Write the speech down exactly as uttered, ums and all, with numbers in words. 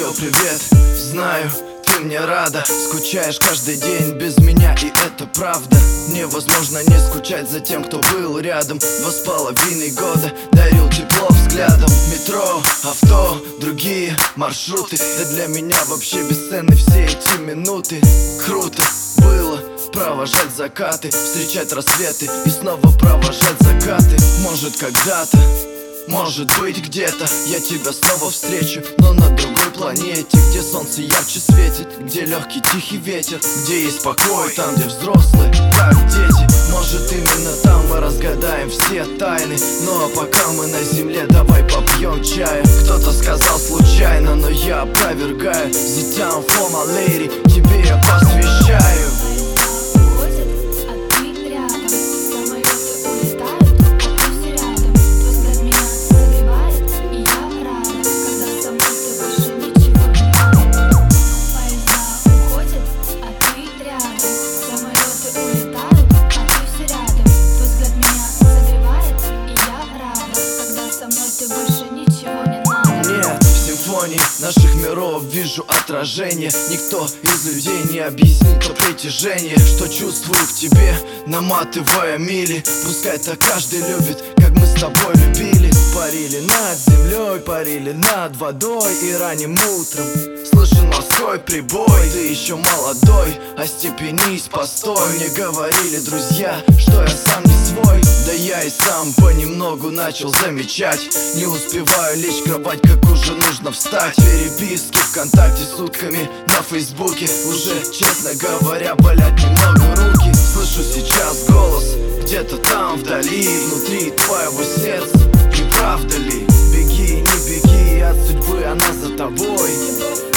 Йо, привет, знаю, ты мне рада. Скучаешь каждый день без меня, и это правда. Невозможно не скучать за тем, кто был рядом. Два с половиной года дарил тепло взглядом. Метро, авто, другие маршруты. Да для меня вообще бесценны все эти минуты. Круто было провожать закаты, встречать рассветы и снова провожать закаты. Может когда-то, может быть где-то я тебя снова встречу, но на другой планете, где солнце ярче светит, где легкий тихий ветер, где есть покой, там где взрослые как дети. Может именно там мы разгадаем все тайны. Ну а пока мы на земле, давай попьем чая. Кто-то сказал случайно, но я опровергаю. The town for my lady, тебе я посвящаю. Наших миров вижу отражение. Никто из людей не объяснит то притяжение, что чувствую к тебе, наматывая мили. Пускай так каждый любит, как мы с тобой любили. Парили над землей, парили над водой, и ранним утром слышен морской прибой. Ты еще молодой, остепенись, постой. Мне говорили друзья, что я сам не свой. Да я и сам понемногу начал замечать. Не успеваю лечь в кровать, как уже нужно встать. Переписки ВКонтакте сутками, на Фейсбуке уже, честно говоря, болят немного руки. Слышу сейчас голос где-то там вдали, внутри твоего сердца. Не правда ли? Беги, не беги, от судьбы она за тобой.